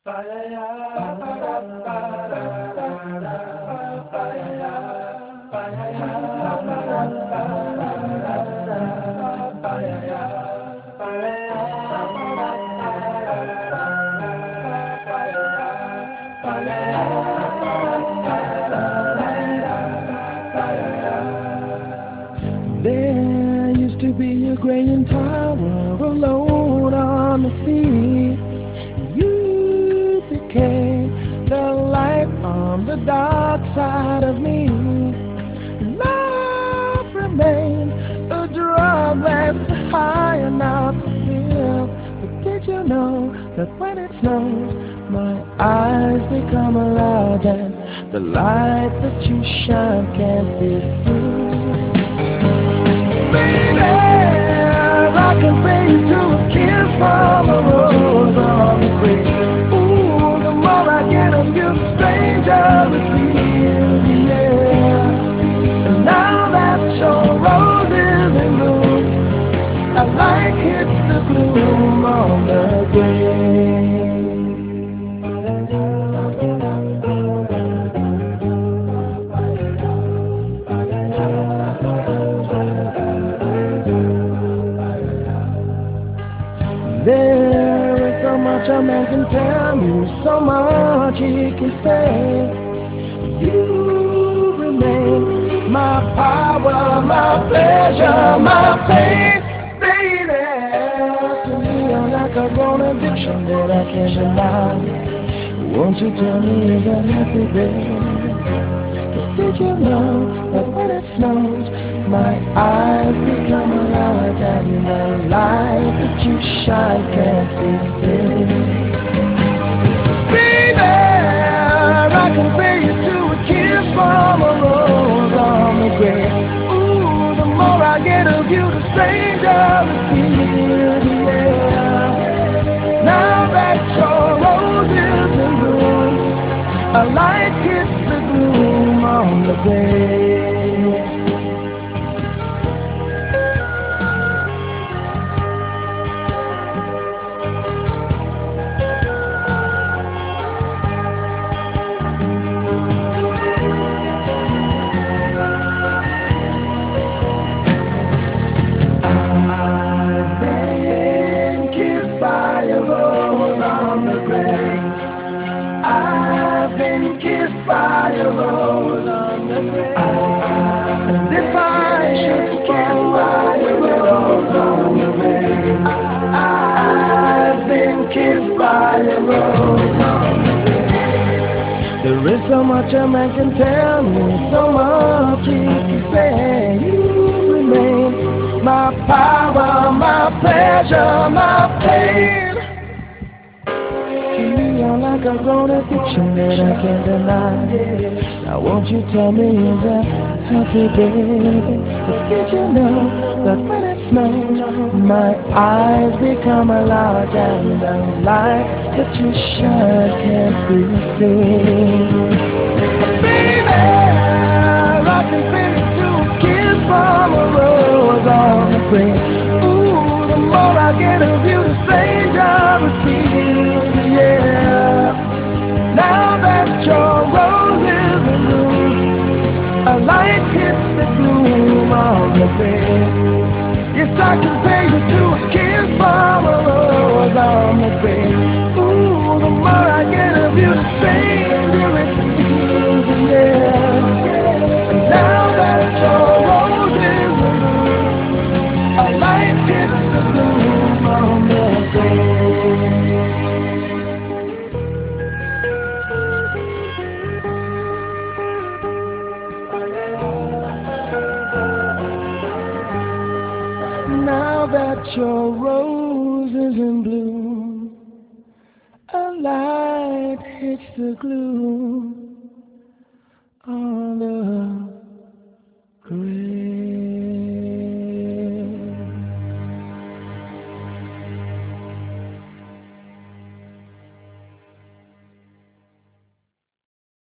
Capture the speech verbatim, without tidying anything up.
There used to be a great tower alone on the sea. You became the light on the dark side of me. Love remained a drug that's high enough to feel. But did you know that when it snows, my eyes become alive and the light that you shine can't be seen? Baby, I can pay you to a kiss from a rose on the grave. Ooh, the more I get of you, the stranger it feels, yeah. And now that your rose is in bloom, a light hits the gloom on the grave. There is so much a man can tell you, so much he can say. You remain my power, my pleasure, my pain, baby. To me, you're like a grown addiction that I can't deny. Won't you tell me is that happy, baby? Did you know that when it snows, my eyes become alive and the light that you shine can't be seen? Baby, I can pay you to a kiss from a rose on the grave. Ooh, the more I get of you, the stranger it feels, yeah. Now that your rose is in bloom, a light hits the gloom on the grave. I've been kissed by a rose on the grave. I've been kissed by a rose on the grave. And if I should kiss by a rose on the grave, I've been kissed by a rose on the grave. There is so much a man can tell me, so much he can say. You remain my power, my pleasure, my pain. You're like a grown addiction that I can't deny. Now won't you tell me is that happy, baby? But did you know that when it snows, my eyes become alive and the light that you shine can't be seen? Baby, I can feel it to a kiss from a rose on the grave. Ooh, the more I get of you, the stranger it feels, yeah. Now that your rose is in bloom, a light hits the gloom on the grave. Yes, I can pay you to a kiss from a rose on the grave. Ooh, the more I get of you, the stranger it feels, yeah. And now that your rose is in bloom, a light hits the gloom on the grave. Now that your rose is in bloom, a light hits the gloom on the